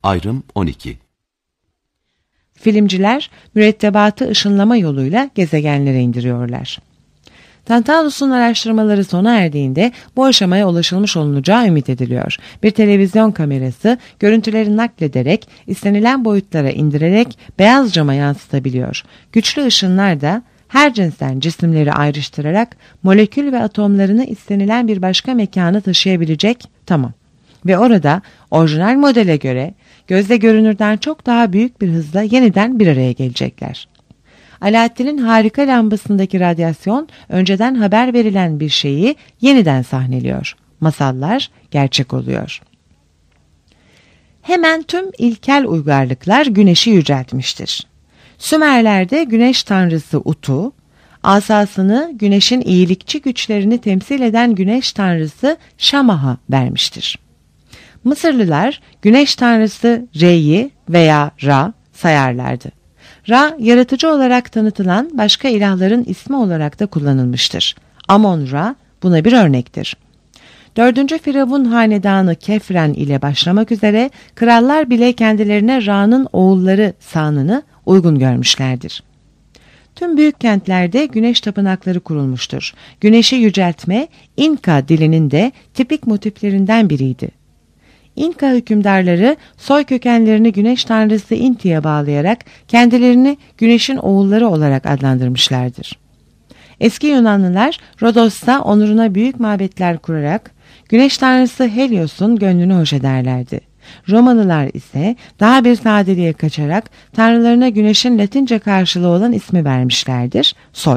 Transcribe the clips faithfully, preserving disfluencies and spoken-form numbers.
Ayrım on iki. Filmciler mürettebatı ışınlama yoluyla gezegenlere indiriyorlar. Tantalus'un araştırmaları sona erdiğinde bu aşamaya ulaşılmış olunacağı ümit ediliyor. Bir televizyon kamerası görüntüleri naklederek istenilen boyutlara indirerek beyaz cama yansıtabiliyor. Güçlü ışınlar da her cinsten cisimleri ayrıştırarak molekül ve atomlarını istenilen bir başka mekana taşıyabilecek, tamam. Ve orada orijinal modele göre gözle görünürden çok daha büyük bir hızla yeniden bir araya gelecekler. Alaaddin'in harika lambasındaki radyasyon önceden haber verilen bir şeyi yeniden sahneliyor. Masallar gerçek oluyor. Hemen tüm ilkel uygarlıklar güneşi yüceltmiştir. Sümerler'de güneş tanrısı Utu, asasını güneşin iyilikçi güçlerini temsil eden güneş tanrısı Şamah'a vermiştir. Mısırlılar güneş tanrısı Re'yi veya Ra sayarlardı. Ra, yaratıcı olarak tanıtılan başka ilahların ismi olarak da kullanılmıştır. Amon-Ra buna bir örnektir. Dördüncü Firavun hanedanı Kefren ile başlamak üzere krallar bile kendilerine Ra'nın oğulları sanını uygun görmüşlerdir. Tüm büyük kentlerde güneş tapınakları kurulmuştur. Güneşi yüceltme, İnka dilinin de tipik motiflerinden biriydi. İnka hükümdarları soy kökenlerini güneş tanrısı Inti'ye bağlayarak kendilerini güneşin oğulları olarak adlandırmışlardır. Eski Yunanlılar Rodos'ta onuruna büyük mabetler kurarak güneş tanrısı Helios'un gönlünü hoş ederlerdi. Romalılar ise daha bir sadeliğe kaçarak tanrılarına güneşin Latince karşılığı olan ismi vermişlerdir, Sol.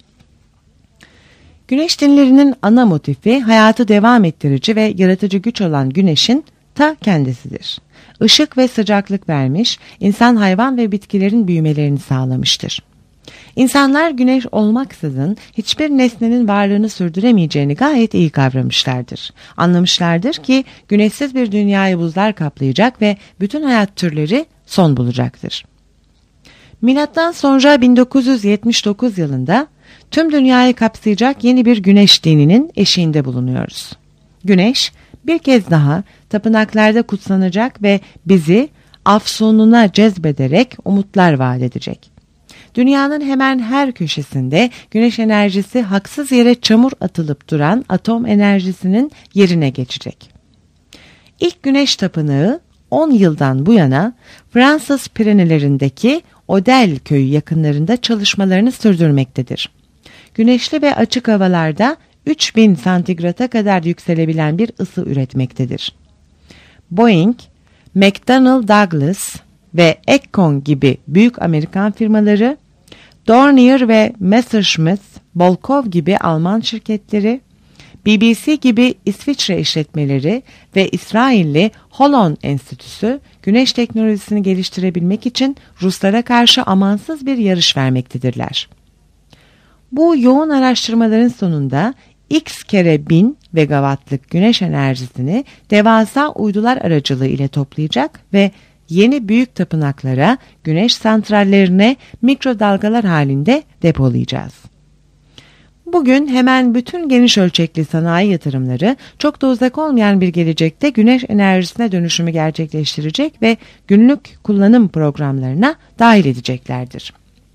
Güneş dinlerinin ana motifi hayatı devam ettirici ve yaratıcı güç olan güneşin ta kendisidir. Işık ve sıcaklık vermiş, insan, hayvan ve bitkilerin büyümelerini sağlamıştır. İnsanlar güneş olmaksızın hiçbir nesnenin varlığını sürdüremeyeceğini gayet iyi kavramışlardır. Anlamışlardır ki güneşsiz bir dünyayı buzlar kaplayacak ve bütün hayat türleri son bulacaktır. Milattan sonra bin dokuz yüz yetmiş dokuz yılında tüm dünyayı kapsayacak yeni bir güneş dininin eşiğinde bulunuyoruz. Güneş bir kez daha tapınaklarda kutsanacak ve bizi afsununa cezbederek umutlar vaat edecek. Dünyanın hemen her köşesinde güneş enerjisi haksız yere çamur atılıp duran atom enerjisinin yerine geçecek. İlk güneş tapınağı on yıldan bu yana Fransız Pirenelerindeki Odel köyü yakınlarında çalışmalarını sürdürmektedir. Güneşli ve açık havalarda üç bin santigrata kadar yükselebilen bir ısı üretmektedir. Boeing, McDonnell Douglas ve Exxon gibi büyük Amerikan firmaları, Dornier ve Messerschmitt, Volkov gibi Alman şirketleri, B B C gibi İsviçre işletmeleri ve İsrailli Holon Enstitüsü güneş teknolojisini geliştirebilmek için Ruslara karşı amansız bir yarış vermektedirler. Bu yoğun araştırmaların sonunda X kere bin megawattlık güneş enerjisini devasa uydular aracılığı ile toplayacak ve yeni büyük tapınaklara, güneş santrallerine mikrodalgalar halinde depolayacağız. Bugün hemen bütün geniş ölçekli sanayi yatırımları çok da uzak olmayan bir gelecekte güneş enerjisine dönüşümü gerçekleştirecek ve günlük kullanım programlarına dahil edeceklerdir.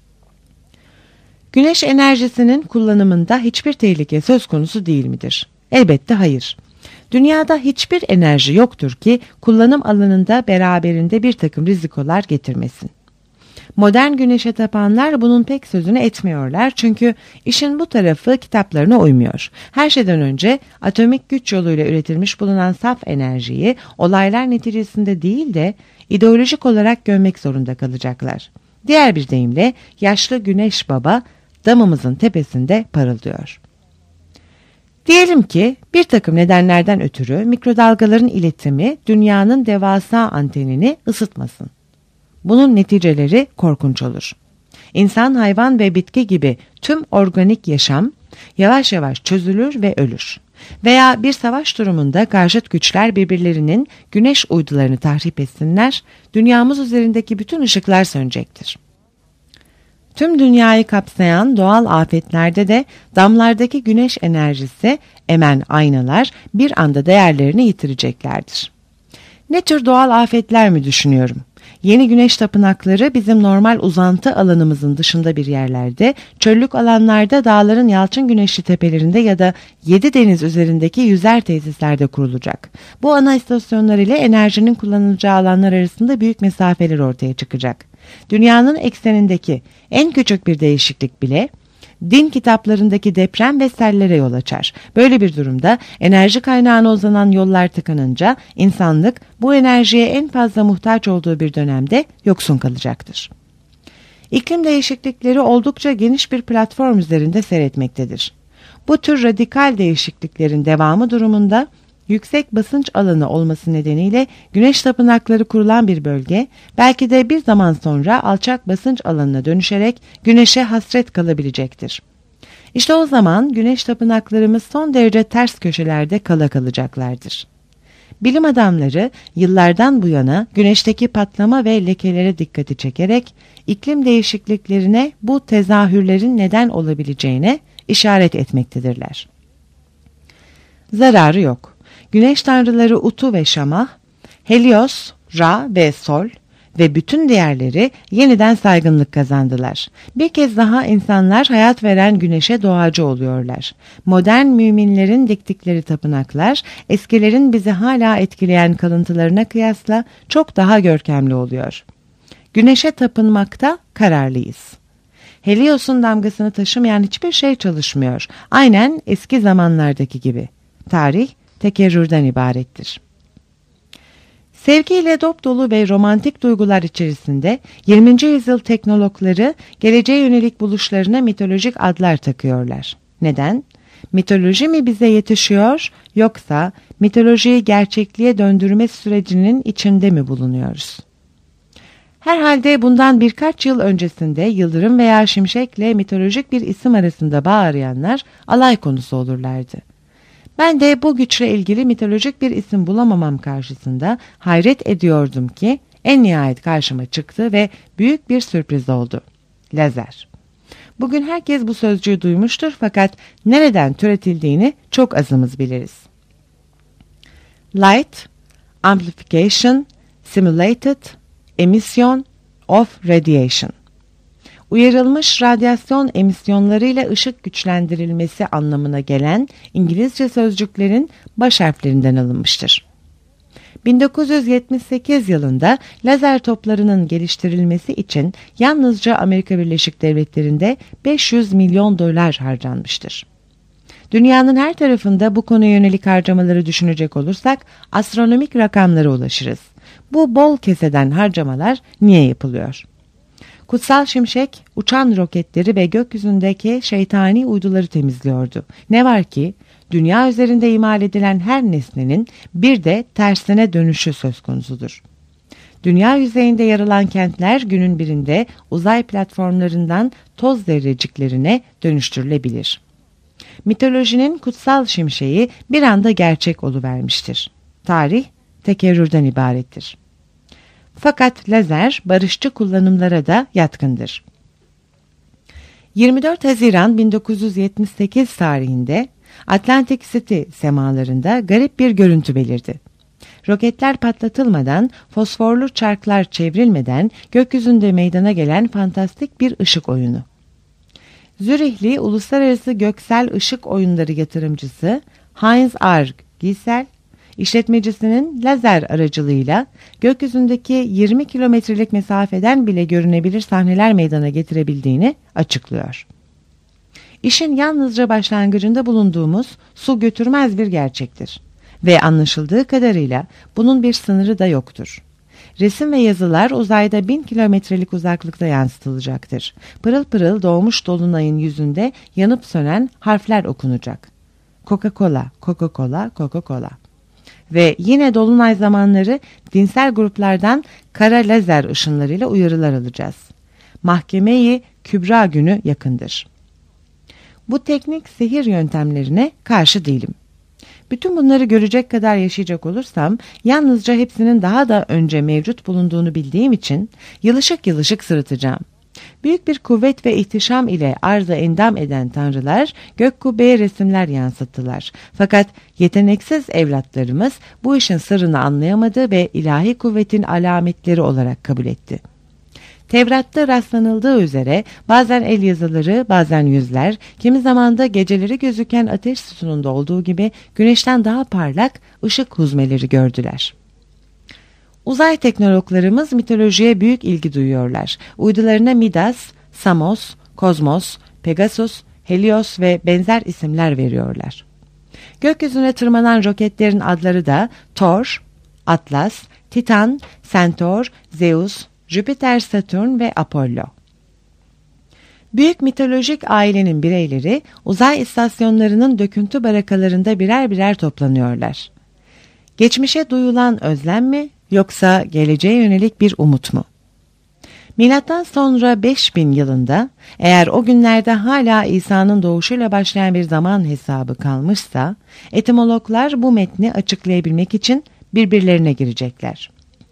Güneş enerjisinin kullanımında hiçbir tehlike söz konusu değil midir? Elbette hayır. Dünyada hiçbir enerji yoktur ki kullanım alanında beraberinde bir takım rizikolar getirmesin. Modern güneşe tapanlar bunun pek sözünü etmiyorlar çünkü işin bu tarafı kitaplarına uymuyor. Her şeyden önce atomik güç yoluyla üretilmiş bulunan saf enerjiyi olaylar neticesinde değil de ideolojik olarak görmek zorunda kalacaklar. Diğer bir deyimle yaşlı güneş baba damımızın tepesinde parıldıyor. Diyelim ki bir takım nedenlerden ötürü mikrodalgaların iletimi dünyanın devasa antenini ısıtmasın. Bunun neticeleri korkunç olur. İnsan, hayvan ve bitki gibi tüm organik yaşam yavaş yavaş çözülür ve ölür. Veya bir savaş durumunda karşıt güçler birbirlerinin güneş uydularını tahrip etsinler, dünyamız üzerindeki bütün ışıklar sönecektir. Tüm dünyayı kapsayan doğal afetlerde de damlardaki güneş enerjisi emen aynalar bir anda değerlerini yitireceklerdir. Ne tür doğal afetler mi düşünüyorum? Yeni güneş tapınakları bizim normal uzantı alanımızın dışında bir yerlerde, çöllük alanlarda, dağların yalçın güneşli tepelerinde ya da yedi deniz üzerindeki yüzer tesislerde kurulacak. Bu ana istasyonlar ile enerjinin kullanılacağı alanlar arasında büyük mesafeler ortaya çıkacak. Dünyanın eksenindeki en küçük bir değişiklik bile din kitaplarındaki deprem ve sellere yol açar. Böyle bir durumda enerji kaynağına uzanan yollar tıkanınca insanlık bu enerjiye en fazla muhtaç olduğu bir dönemde yoksun kalacaktır. İklim değişiklikleri oldukça geniş bir platform üzerinde seyretmektedir. Bu tür radikal değişikliklerin devamı durumunda yüksek basınç alanı olması nedeniyle güneş tapınakları kurulan bir bölge belki de bir zaman sonra alçak basınç alanına dönüşerek güneşe hasret kalabilecektir. İşte o zaman güneş tapınaklarımız son derece ters köşelerde kala kalacaklardır. Bilim adamları yıllardan bu yana güneşteki patlama ve lekelere dikkati çekerek iklim değişikliklerine bu tezahürlerin neden olabileceğine işaret etmektedirler. Zararı yok. Güneş tanrıları Utu ve Şamah, Helios, Ra ve Sol ve bütün diğerleri yeniden saygınlık kazandılar. Bir kez daha insanlar hayat veren güneşe doğacı oluyorlar. Modern müminlerin diktikleri tapınaklar, eskilerin bizi hala etkileyen kalıntılarına kıyasla çok daha görkemli oluyor. Güneşe tapınmakta kararlıyız. Helios'un damgasını taşımayan hiçbir şey çalışmıyor. Aynen eski zamanlardaki gibi. Tarih tekerrürden ibarettir. Sevgiyle dop dolu ve romantik duygular içerisinde yirminci yüzyıl teknologları geleceğe yönelik buluşlarına mitolojik adlar takıyorlar. Neden? Mitoloji mi bize yetişiyor yoksa mitolojiyi gerçekliğe döndürme sürecinin içinde mi bulunuyoruz? Herhalde bundan birkaç yıl öncesinde Yıldırım veya Şimşek'le mitolojik bir isim arasında bağ arayanlar alay konusu olurlardı. Ben de bu güçle ilgili mitolojik bir isim bulamamam karşısında hayret ediyordum ki en nihayet karşıma çıktı ve büyük bir sürpriz oldu. Lazer. Bugün herkes bu sözcüğü duymuştur fakat nereden türetildiğini çok azımız biliriz. Light, amplification, simulated, emission of radiation. Uyarılmış radyasyon emisyonlarıyla ışık güçlendirilmesi anlamına gelen İngilizce sözcüklerin baş harflerinden alınmıştır. bin dokuz yüz yetmiş sekiz yılında lazer toplarının geliştirilmesi için yalnızca Amerika Birleşik Devletleri'nde beş yüz milyon dolar harcanmıştır. Dünyanın her tarafında bu konuya yönelik harcamaları düşünecek olursak astronomik rakamlara ulaşırız. Bu bol keseden harcamalar niye yapılıyor? Kutsal Şimşek, uçan roketleri ve gökyüzündeki şeytani uyduları temizliyordu. Ne var ki, dünya üzerinde imal edilen her nesnenin bir de tersine dönüşü söz konusudur. Dünya yüzeyinde yer alan kentler günün birinde uzay platformlarından toz zerreciklerine dönüştürülebilir. Mitolojinin kutsal şimşeği bir anda gerçek oluvermiştir. Tarih tekerrürden ibarettir. Fakat lazer barışçı kullanımlara da yatkındır. yirmi dört Haziran bin dokuz yüz yetmiş sekiz tarihinde Atlantic City semalarında garip bir görüntü belirdi. Roketler patlatılmadan, fosforlu çarklar çevrilmeden gökyüzünde meydana gelen fantastik bir ışık oyunu. Zürihli Uluslararası Göksel Işık Oyunları yatırımcısı Heinz Arg Giesel, İşletmecisinin lazer aracılığıyla gökyüzündeki yirmi kilometrelik mesafeden bile görünebilir sahneler meydana getirebildiğini açıklıyor. İşin yalnızca başlangıcında bulunduğumuz su götürmez bir gerçektir ve anlaşıldığı kadarıyla bunun bir sınırı da yoktur. Resim ve yazılar uzayda bin kilometrelik uzaklıkta yansıtılacaktır. Pırıl pırıl doğmuş dolunayın yüzünde yanıp sönen harfler okunacak. Coca-Cola, Coca-Cola, Coca-Cola. Ve yine dolunay zamanları dinsel gruplardan kara lazer ışınlarıyla uyarılar alacağız. Mahkeme-i Kübra günü yakındır. Bu teknik sihir yöntemlerine karşı değilim. Bütün bunları görecek kadar yaşayacak olursam yalnızca hepsinin daha da önce mevcut bulunduğunu bildiğim için yılışık yılışık sırıtacağım. Büyük bir kuvvet ve ihtişam ile arza endam eden tanrılar gök kubbeye resimler yansıttılar. Fakat yeteneksiz evlatlarımız bu işin sırrını anlayamadı ve ilahi kuvvetin alametleri olarak kabul etti. Tevrat'ta rastlanıldığı üzere bazen el yazıları, bazen yüzler, kimi zaman da geceleri gözüken ateş sütununda olduğu gibi güneşten daha parlak ışık huzmeleri gördüler. Uzay teknologlarımız mitolojiye büyük ilgi duyuyorlar. Uydularına Midas, Samos, Kozmos, Pegasus, Helios ve benzer isimler veriyorlar. Gökyüzüne tırmanan roketlerin adları da Thor, Atlas, Titan, Centaur, Zeus, Jüpiter, Satürn ve Apollo. Büyük mitolojik ailenin bireyleri uzay istasyonlarının döküntü barakalarında birer birer toplanıyorlar. Geçmişe duyulan özlem mi yoksa geleceğe yönelik bir umut mu? Milattan sonra beş bin yılında eğer o günlerde hala İsa'nın doğuşuyla başlayan bir zaman hesabı kalmışsa etimologlar bu metni açıklayabilmek için birbirlerine girecekler.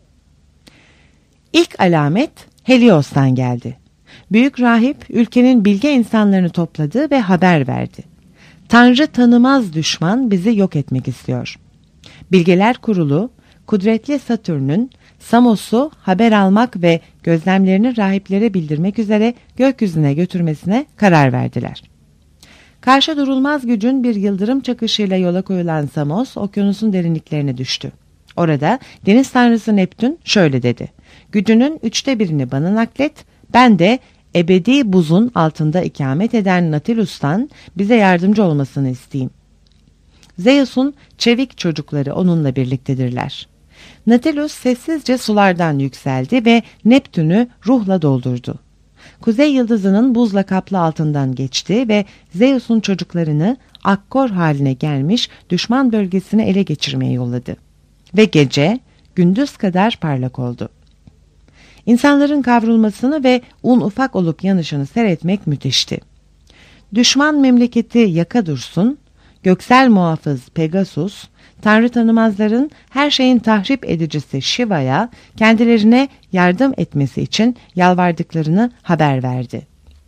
İlk alamet Helios'tan geldi. Büyük rahip ülkenin bilge insanlarını topladı ve haber verdi. Tanrı tanımaz düşman bizi yok etmek istiyor. Bilgeler Kurulu, kudretli Satürn'ün Samos'u haber almak ve gözlemlerini rahiplere bildirmek üzere gökyüzüne götürmesine karar verdiler. Karşı durulmaz gücün bir yıldırım çakışıyla yola koyulan Samos, okyanusun derinliklerine düştü. Orada deniz tanrısı Neptün şöyle dedi: "Gücünün üçte birini bana naklet, ben de ebedi buzun altında ikamet eden Nautilus'tan bize yardımcı olmasını isteyeyim." Zeus'un çevik çocukları onunla birliktedirler. Nautilus sessizce sulardan yükseldi ve Neptün'ü ruhla doldurdu. Kuzey yıldızının buzla kaplı altından geçti ve Zeus'un çocuklarını akkor haline gelmiş düşman bölgesini ele geçirmeye yolladı. Ve gece gündüz kadar parlak oldu. İnsanların kavrulmasını ve un ufak olup yanışını seyretmek müthişti. Düşman memleketi yaka dursun, göksel muhafız Pegasus, Tanrı tanımazların her şeyin tahrip edicisi Shiva'ya kendilerine yardım etmesi için yalvardıklarını haber verdi.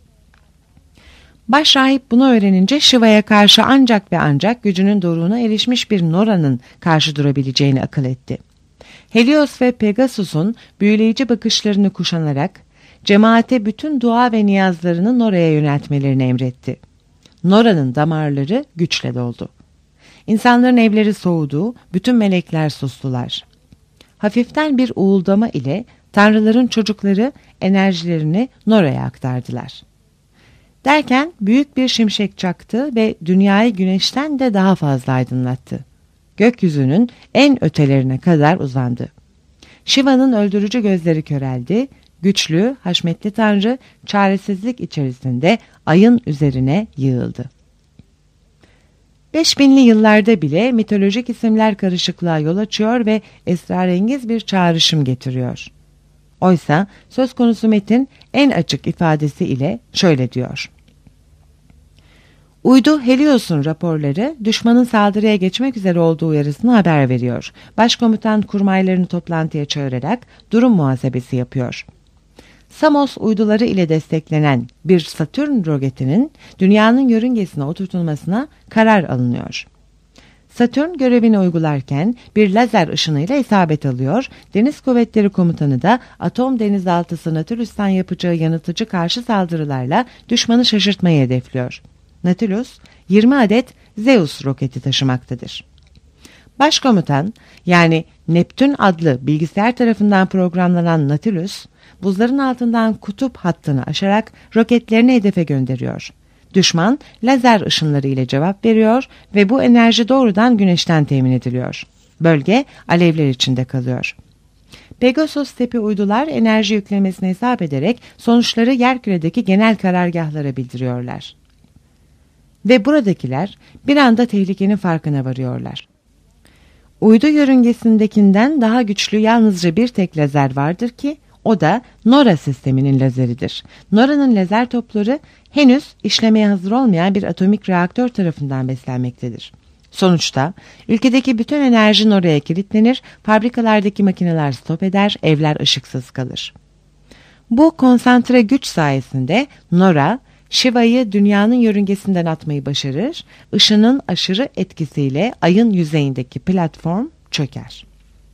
Başrahip bunu öğrenince Shiva'ya karşı ancak ve ancak gücünün doruğuna erişmiş bir Nora'nın karşı durabileceğini akıl etti. Helios ve Pegasus'un büyüleyici bakışlarını kuşanarak cemaate bütün dua ve niyazlarını Nora'ya yöneltmelerini emretti. Nora'nın damarları güçle doldu. İnsanların evleri soğudu, bütün melekler sustular. Hafiften bir uğuldama ile tanrıların çocukları enerjilerini Nora'ya aktardılar. Derken büyük bir şimşek çaktı ve dünyayı güneşten de daha fazla aydınlattı. Gökyüzünün en ötelerine kadar uzandı. Shiva'nın öldürücü gözleri köreldi, güçlü, haşmetli tanrı çaresizlik içerisinde ayın üzerine yığıldı. Beş binli yıllarda bile mitolojik isimler karışıklığa yol açıyor ve esrarengiz bir çağrışım getiriyor. Oysa söz konusu metin en açık ifadesi ile şöyle diyor: Uydu Helios'un raporları düşmanın saldırıya geçmek üzere olduğu uyarısını haber veriyor. Başkomutan kurmaylarını toplantıya çağırarak durum muhasebesi yapıyor. Samos uyduları ile desteklenen bir Satürn roketinin dünyanın yörüngesine oturtulmasına karar alınıyor. Satürn görevini uygularken bir lazer ışınıyla isabet alıyor, Deniz Kuvvetleri Komutanı da atom denizaltısı Nautilus'tan yapacağı yanıltıcı karşı saldırılarla düşmanı şaşırtmayı hedefliyor. Nautilus yirmi adet Zeus roketi taşımaktadır. Başkomutan yani Neptün adlı bilgisayar tarafından programlanan Nautilus, buzların altından kutup hattını aşarak roketlerini hedefe gönderiyor. Düşman lazer ışınları ile cevap veriyor ve bu enerji doğrudan güneşten temin ediliyor. Bölge alevler içinde kalıyor. Pegasus tipi uydular enerji yüklemesini hesap ederek sonuçları yerküredeki genel karargahlara bildiriyorlar. Ve buradakiler bir anda tehlikenin farkına varıyorlar. Uydu yörüngesindekinden daha güçlü yalnızca bir tek lazer vardır ki o da Nora sisteminin lazeridir. Nora'nın lazer topları henüz işlemeye hazır olmayan bir atomik reaktör tarafından beslenmektedir. Sonuçta ülkedeki bütün enerji Nora'ya kilitlenir, fabrikalardaki makineler stop eder, evler ışıksız kalır. Bu konsantre güç sayesinde Nora, Shiva'yı dünyanın yörüngesinden atmayı başarır, ışının aşırı etkisiyle ayın yüzeyindeki platform çöker.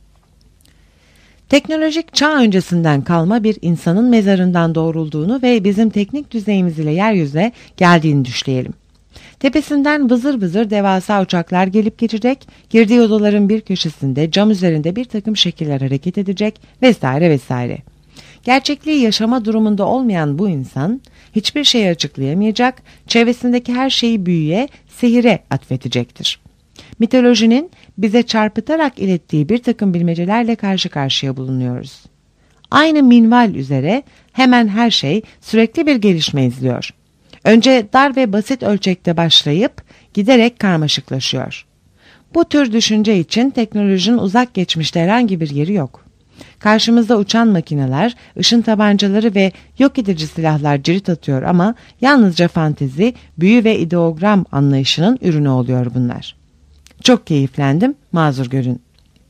Teknolojik çağ öncesinden kalma bir insanın mezarından doğrulduğunu ve bizim teknik düzeyimiz ile yeryüzüne geldiğini düşleyelim. Tepesinden vızır vızır devasa uçaklar gelip geçecek, girdiği odaların bir köşesinde cam üzerinde bir takım şekiller hareket edecek vesaire vesaire. Gerçekliği yaşama durumunda olmayan bu insan hiçbir şeyi açıklayamayacak, çevresindeki her şeyi büyüye, sihire atfedecektir. Mitolojinin bize çarpıtarak ilettiği bir takım bilmecelerle karşı karşıya bulunuyoruz. Aynı minval üzere hemen her şey sürekli bir gelişme izliyor. Önce dar ve basit ölçekte başlayıp giderek karmaşıklaşıyor. Bu tür düşünce için teknolojinin uzak geçmişte herhangi bir yeri yok. Karşımızda uçan makineler, ışın tabancaları ve yok edici silahlar cirit atıyor ama yalnızca fantezi, büyü ve ideogram anlayışının ürünü oluyor bunlar. Çok keyiflendim, mazur görün.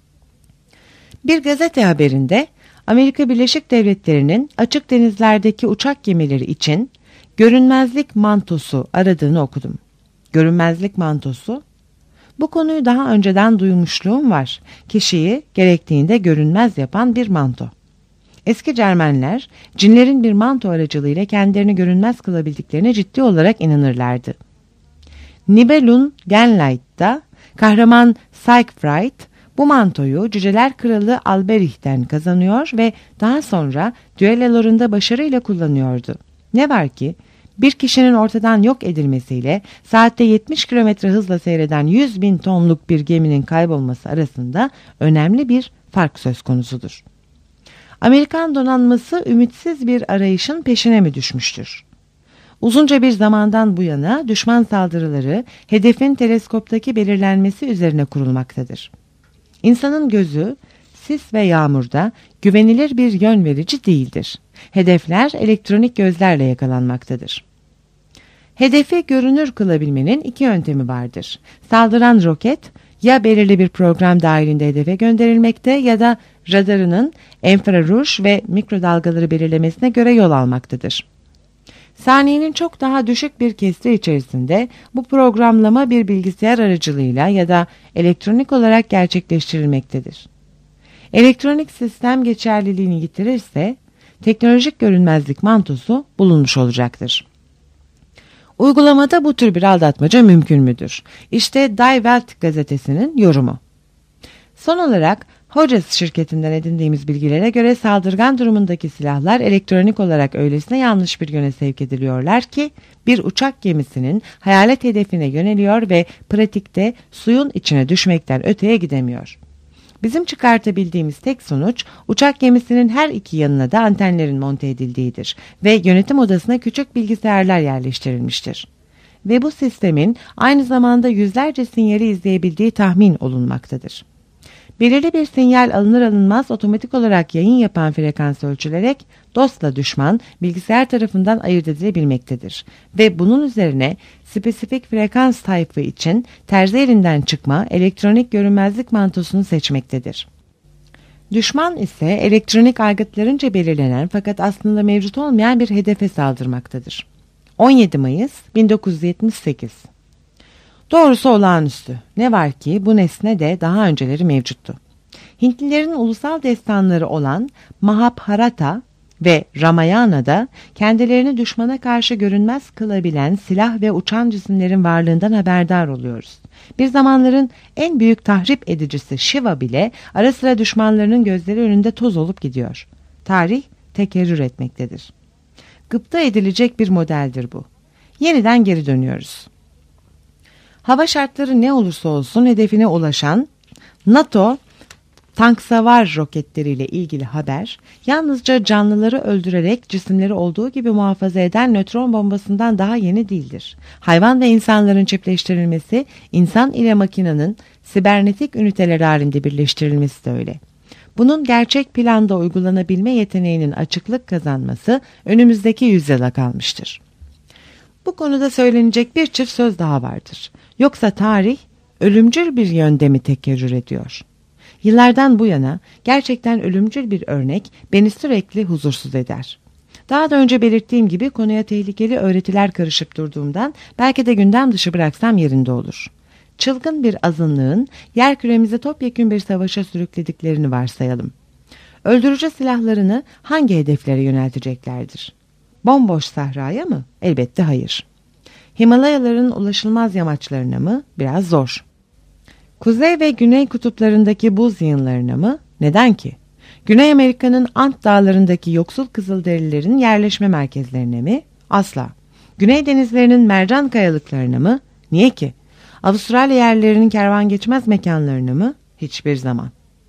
Bir gazete haberinde Amerika Birleşik Devletleri'nin açık denizlerdeki uçak gemileri için görünmezlik mantosu aradığını okudum. Görünmezlik mantosu? Bu konuyu daha önceden duymuşluğum var. Kişiyi gerektiğinde görünmez yapan bir manto. Eski Cermenler, cinlerin bir manto aracılığıyla kendilerini görünmez kılabildiklerine ciddi olarak inanırlardı. Nibelung Genlight'ta kahraman Siegfried bu mantoyu Cüceler Kralı Alberich'ten kazanıyor ve daha sonra düellolarında başarıyla kullanıyordu. Ne var ki bir kişinin ortadan yok edilmesiyle saatte yetmiş kilometre hızla seyreden yüz bin tonluk bir geminin kaybolması arasında önemli bir fark söz konusudur. Amerikan donanması ümitsiz bir arayışın peşine mi düşmüştür? Uzunca bir zamandan bu yana düşman saldırıları hedefin teleskoptaki belirlenmesi üzerine kurulmaktadır. İnsanın gözü sis ve yağmurda güvenilir bir yön verici değildir. Hedefler elektronik gözlerle yakalanmaktadır. Hedefi görünür kılabilmenin iki yöntemi vardır. Saldıran roket ya belirli bir program dahilinde hedefe gönderilmekte ya da radarının infraruj ve mikrodalgaları belirlemesine göre yol almaktadır. Saniyenin çok daha düşük bir kesri içerisinde bu programlama bir bilgisayar aracılığıyla ya da elektronik olarak gerçekleştirilmektedir. Elektronik sistem geçerliliğini yitirirse teknolojik görünmezlik mantosu bulunmuş olacaktır. Uygulamada bu tür bir aldatmaca mümkün müdür? İşte Die Welt gazetesinin yorumu. Son olarak Hodges şirketinden edindiğimiz bilgilere göre saldırgan durumundaki silahlar elektronik olarak öylesine yanlış bir yöne sevk ediliyorlar ki bir uçak gemisinin hayalet hedefine yöneliyor ve pratikte suyun içine düşmekten öteye gidemiyor. Bizim çıkartabildiğimiz tek sonuç uçak gemisinin her iki yanına da antenlerin monte edildiğidir ve yönetim odasına küçük bilgisayarlar yerleştirilmiştir. Ve bu sistemin aynı zamanda yüzlerce sinyali izleyebildiği tahmin olunmaktadır. Belirli bir sinyal alınır alınmaz otomatik olarak yayın yapan frekans ölçülerek dostla düşman bilgisayar tarafından ayırt edilebilmektedir. Ve bunun üzerine spesifik frekans tayfı için terzi elinden çıkma elektronik görünmezlik mantosunu seçmektedir. Düşman ise elektronik aygıtlarınca belirlenen fakat aslında mevcut olmayan bir hedefe saldırmaktadır. on yedi Mayıs bin dokuz yüz yetmiş sekiz. Doğrusu olağanüstü. Ne var ki bu nesne de daha önceleri mevcuttu. Hintlilerin ulusal destanları olan Mahabharata ve Ramayana'da kendilerini düşmana karşı görünmez kılabilen silah ve uçan cisimlerin varlığından haberdar oluyoruz. Bir zamanların en büyük tahrip edicisi Shiva bile ara sıra düşmanlarının gözleri önünde toz olup gidiyor. Tarih tekerrür etmektedir. Gıpta edilecek bir modeldir bu. Yeniden geri dönüyoruz. Hava şartları ne olursa olsun hedefine ulaşan NATO tanksavar roketleriyle ilgili haber yalnızca canlıları öldürerek cisimleri olduğu gibi muhafaza eden nötron bombasından daha yeni değildir. Hayvan ve insanların çiftleştirilmesi, insan ile makinenin sibernetik üniteler halinde birleştirilmesi de öyle. Bunun gerçek planda uygulanabilme yeteneğinin açıklık kazanması önümüzdeki yüzyıla kalmıştır. Bu konuda söylenecek bir çift söz daha vardır. Yoksa tarih ölümcül bir yönde mi tekerrür ediyor? Yıllardan bu yana gerçekten ölümcül bir örnek beni sürekli huzursuz eder. Daha da önce belirttiğim gibi konuya tehlikeli öğretiler karışıp durduğumdan belki de gündem dışı bıraksam yerinde olur. Çılgın bir azınlığın yer küremizi topyekün bir savaşa sürüklediklerini varsayalım. Öldürücü silahlarını hangi hedeflere yönelteceklerdir? Bomboş sahraya mı? Elbette hayır. Himalayaların ulaşılmaz yamaçlarına mı? Biraz zor. Kuzey ve güney kutuplarındaki buz yığınlarına mı? Neden ki? Güney Amerika'nın Ant dağlarındaki yoksul Kızılderililerin yerleşme merkezlerine mi? Asla. Güney denizlerinin mercan kayalıklarına mı? Niye ki? Avustralya yerlerinin kervan geçmez mekanlarına mı? Hiçbir zaman.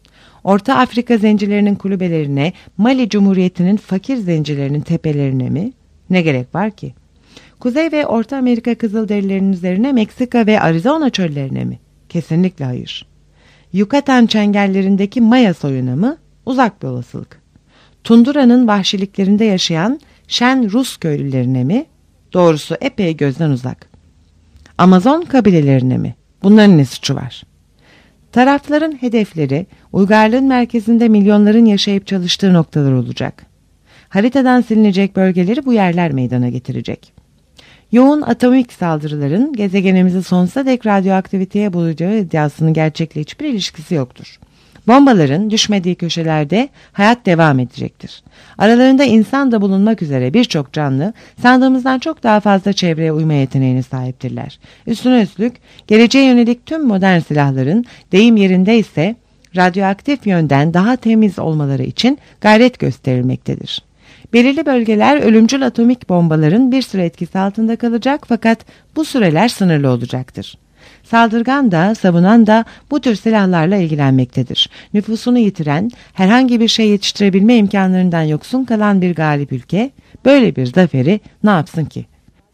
Orta Afrika zencilerinin kulübelerine, Mali Cumhuriyeti'nin fakir zencilerinin tepelerine mi? Ne gerek var ki? Kuzey ve Orta Amerika Kızılderililerinin üzerine Meksika ve Arizona çöllerine mi? Kesinlikle hayır. Yucatan çengellerindeki Maya soyuna mı? Uzak bir olasılık. Tundura'nın vahşiliklerinde yaşayan şen Rus köylülerine mi? Doğrusu epey gözden uzak. Amazon kabilelerine mi? Bunların ne suçu var? Tarafların hedefleri uygarlığın merkezinde milyonların yaşayıp çalıştığı noktalar olacak. Haritadan silinecek bölgeleri bu yerler meydana getirecek. Yoğun atomik saldırıların gezegenimizi sonsuza dek radyoaktiviteye boğacağı iddiasının gerçekle hiçbir ilişkisi yoktur. Bombaların düşmediği köşelerde hayat devam edecektir. Aralarında insan da bulunmak üzere birçok canlı sandığımızdan çok daha fazla çevreye uyma yeteneğine sahiptirler. Üstüne üstlük geleceğe yönelik tüm modern silahların deyim yerinde ise radyoaktif yönden daha temiz olmaları için gayret gösterilmektedir. Belirli bölgeler ölümcül atomik bombaların bir süre etkisi altında kalacak fakat bu süreler sınırlı olacaktır. Saldırgan da savunan da bu tür silahlarla ilgilenmektedir. Nüfusunu yitiren, herhangi bir şey yetiştirebilme imkanlarından yoksun kalan bir galip ülke böyle bir zaferi ne yapsın ki?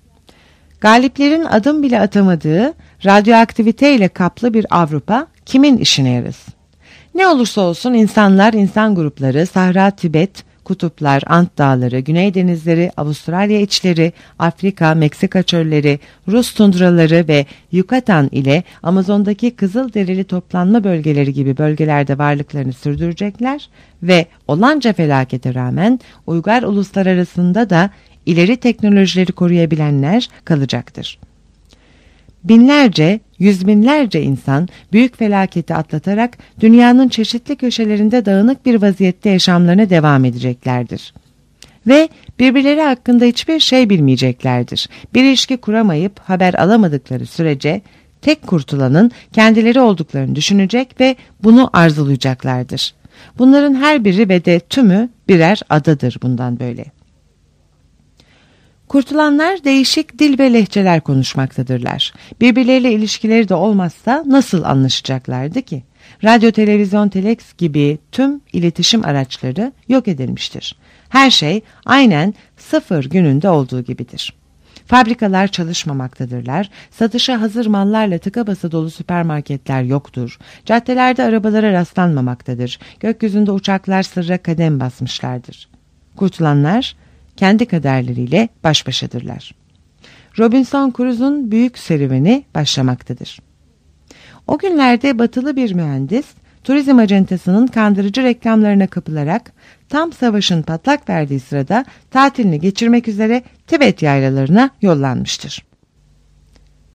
Galiplerin adım bile atamadığı radyoaktivite ile kaplı bir Avrupa kimin işine yarasın? Ne olursa olsun insanlar, insan grupları, Sahra, Tibet, kutuplar, Ant dağları, Güney denizleri, Avustralya içleri, Afrika, Meksika çölleri, Rus tundraları ve Yucatan ile Amazon'daki Kızılderili toplanma bölgeleri gibi bölgelerde varlıklarını sürdürecekler ve olanca felakete rağmen uygar uluslar arasında da ileri teknolojileri koruyabilenler kalacaktır. Binlerce, yüz binlerce insan büyük felaketi atlatarak dünyanın çeşitli köşelerinde dağınık bir vaziyette yaşamlarına devam edeceklerdir. Ve birbirleri hakkında hiçbir şey bilmeyeceklerdir. Bir ilişki kuramayıp haber alamadıkları sürece tek kurtulanın kendileri olduklarını düşünecek ve bunu arzulayacaklardır. Bunların her biri ve de tümü birer adadır bundan böyle. Kurtulanlar değişik dil ve lehçeler konuşmaktadırlar. Birbirleriyle ilişkileri de olmazsa nasıl anlaşacaklardı ki? Radyo, televizyon, teleks gibi tüm iletişim araçları yok edilmiştir. Her şey aynen sıfır gününde olduğu gibidir. Fabrikalar çalışmamaktadırlar, satışa hazır mallarla tıka basa dolu süpermarketler yoktur, caddelerde arabalara rastlanmamaktadır, gökyüzünde uçaklar sırra kadem basmışlardır. Kurtulanlar kendi kaderleriyle baş başadırlar. Robinson Crusoe'un büyük serüveni başlamaktadır. O günlerde batılı bir mühendis, turizm acentasının kandırıcı reklamlarına kapılarak tam savaşın patlak verdiği sırada tatilini geçirmek üzere Tibet yaylalarına yollanmıştır.